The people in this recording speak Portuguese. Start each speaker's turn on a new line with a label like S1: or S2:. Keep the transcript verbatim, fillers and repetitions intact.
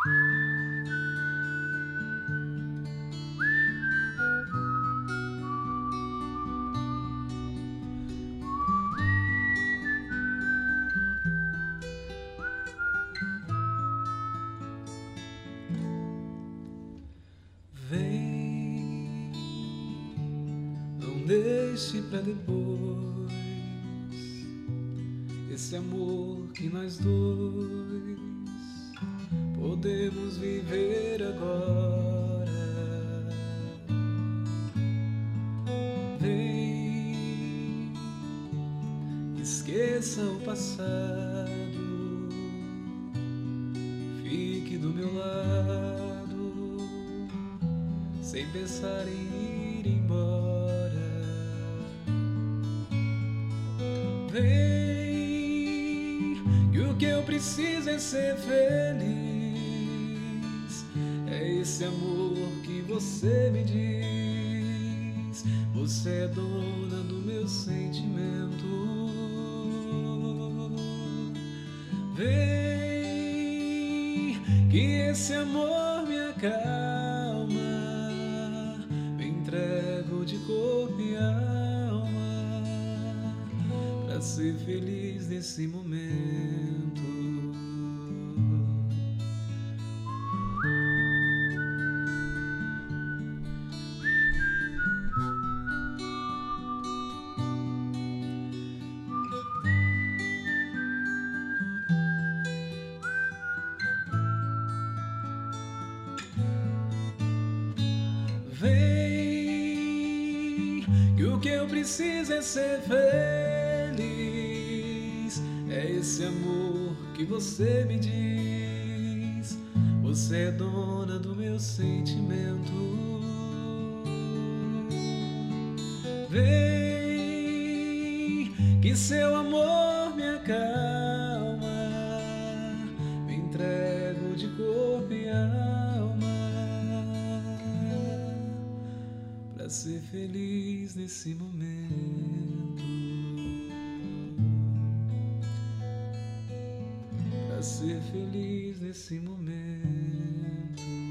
S1: Vem, não deixe pra depois esse amor que nós dois podemos viver agora. Vem, esqueça o passado, fique do meu lado, sem pensar em ir embora. Vem, que o que eu preciso é ser feliz. É esse amor que você me diz. Você é dona do meu sentimento. Vem, que esse amor me acalma. Me entrego de corpo e alma pra ser feliz nesse momento. Vem, que o que eu preciso é ser feliz. É esse amor que você me diz. Você é dona do meu sentimento. Vem, que seu amor me acalma. Me entrego de corpo e alma pra ser feliz nesse momento. Pra ser feliz nesse momento.